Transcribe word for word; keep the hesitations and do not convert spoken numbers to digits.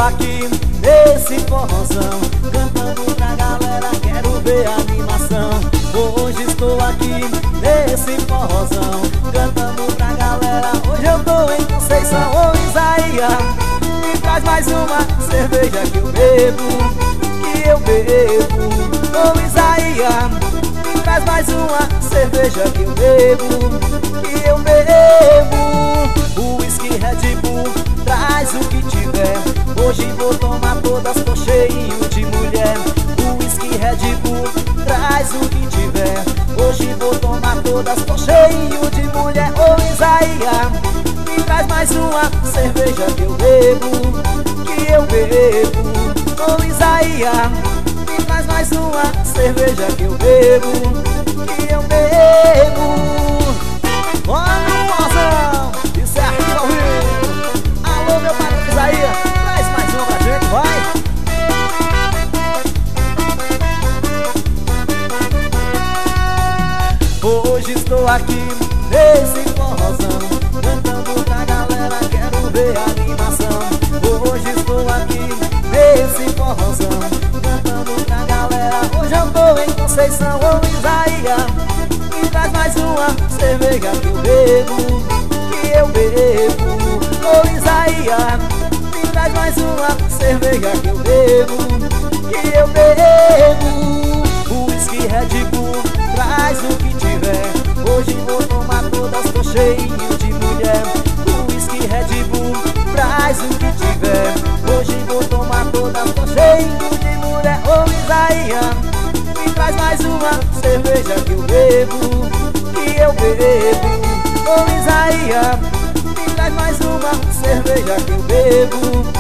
aqui nesse forrozão, cantando pra galera, quero ver a animação. Hoje estou aqui nesse forrozão, cantando pra galera. Hoje eu tô em Conceição. Ô Isaías, me traz mais uma cerveja que eu bebo, que eu bebo. Ô Isaías, me traz mais uma cerveja que eu bebo, que eu bebo. O whisky Red Bull, traz o que tiver. Hoje vou tomar todas, tô cheio de mulher. O whisky Red Bull, traz o que tiver. Hoje vou tomar todas, tô cheio de mulher. Ô Isaías, me traz mais uma cerveja que eu bebo, que eu bebo. Ô Isaías, me traz mais uma cerveja que eu bebo, que eu bebo. Bora no mozão, isso é aqui ao vivo. Alô meu patrão Isaías, traz mais uma pra gente, vai. Hoje estou aqui nesse forrozão, cantando pra galera, quero ver a animação. Hoje estou aqui nesse forrozão, cantando pra galera. Hoje eu tô em Conceição. Ô Isaías, me traz mais uma cerveja que eu bebo, que eu bebo. Ô Isaías, me traz mais uma cerveja que eu bebo, que eu bebo. O whisky Red Bull, traz o que tiver. Hoje vou tomar todas, tô cheio de mulher. O whisky Red Bull, traz o que tiver. Hoje vou tomar todas, tô cheio de mulher. Ô Isaías, me traz mais uma cerveja que eu bebo, que eu bebo. Ô Isaías, me traz mais uma cerveja que eu bebo,